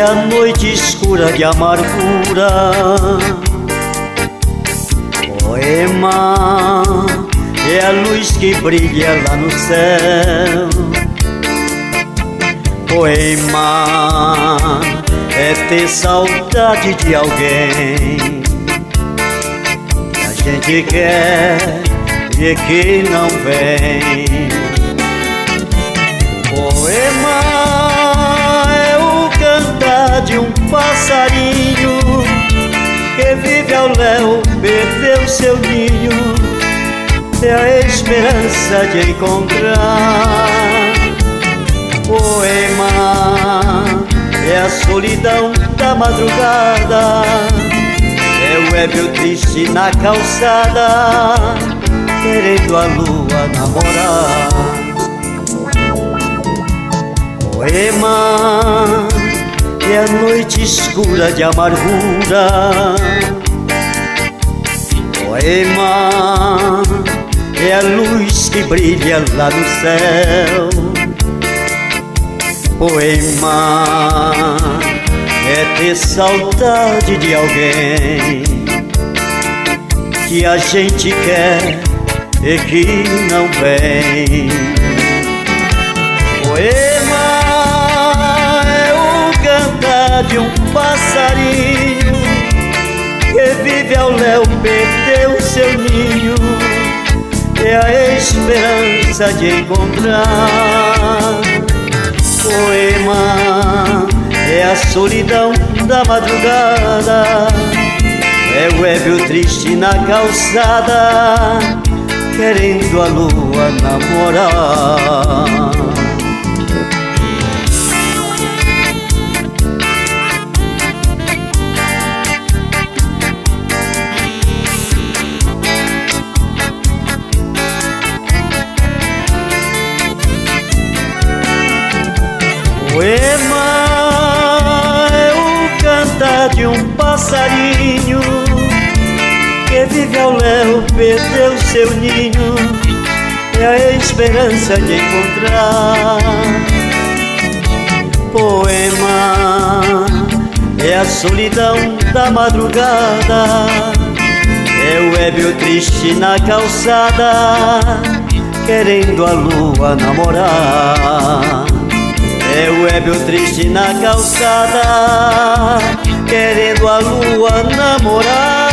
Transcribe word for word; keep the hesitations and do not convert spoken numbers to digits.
a noite escura de amargura. Poema é a luz que brilha lá no céu. Poema é ter saudade de alguém que a gente quer e que não vem. Poema é o cantar de um passarinho que vive ao léu, perdeu seu ninho. É a esperança de encontrar. Poema é a solidão da madrugada, é o ébrio triste na calçada, querendo a lua namorar. Poema é a noite escura de amargura. Poema é a luz que brilha lá no céu. Poema é ter saudade de alguém que a gente quer e que não vem. Poema é o cantar de um passarinho que vive ao léu, perdeu seu ninho. É a esperança de encontrar. Poema é a solidão da madrugada, é o ébrio triste na calçada, querendo a lua namorar. Poema é o cantar de um passarinho que vive ao léu, perdeu seu ninho. É a esperança de encontrar. Poema é a solidão da madrugada, é o ébrio triste na calçada, querendo a lua namorar. É o ébrio triste na calçada, querendo a lua namorar.